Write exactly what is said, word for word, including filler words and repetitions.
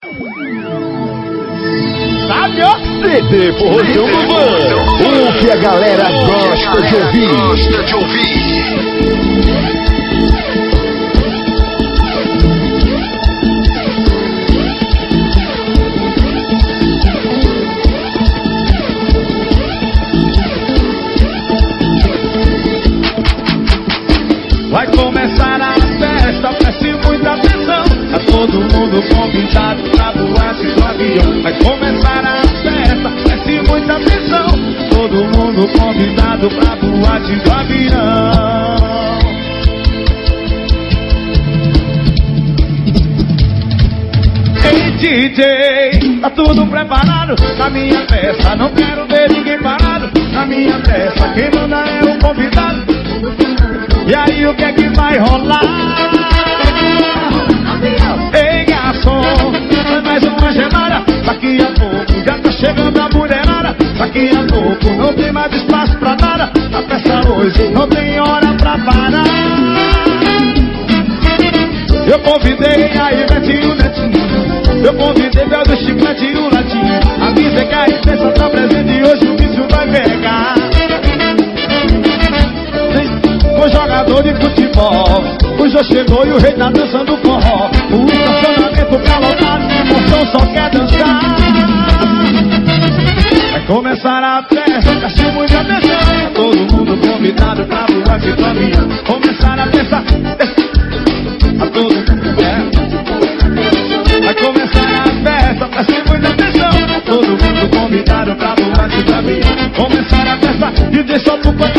Sabe, ó? C D Forrozão do Van. O que a galera gosta de ouvir. Gosta de ouvir. Vai começar a festa, preste muita atenção. Tá todo mundo convidado pra boate do avião. Vai começar a festa, preste muita atenção. Todo mundo convidado pra boate do avião. Ei D J, tá tudo preparado na minha festa. Não quero ver ninguém parado na minha festa. Quem manda é o convidado. E aí o que é que vai rolar? Ei garçom, é mais uma gelada. Daqui a pouco já tá chegando a mulherada. Daqui a pouco não tem mais espaço pra nada. A festa hoje não tem hora pra parar. Eu convidei a Ivete e o Netinho. Eu convidei o do Chiclete e o Latinho. Avisei que a Ivete tá presente e hoje o vício vai pegar. O jogador de futebol, o Jô chegou e o rei tá dançando forró. O estacionamento tá lotado, a emoção só quer dançar. Vai começar a festa, preste muita atenção. Todo mundo convidado pra boate do avião. Começar a festa, a todo mundo é. Vai começar a festa, preste muita atenção. Todo mundo convidado pra boate do avião. Começar a festa e deixa o